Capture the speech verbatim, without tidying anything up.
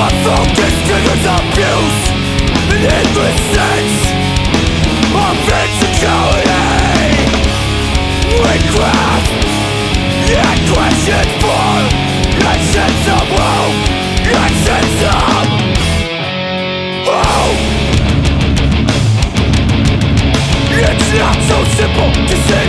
focus triggers abuse, an endless sense of insecurity. We craft yet questions for a sense of hope, a sense of hope. It's not so simple to say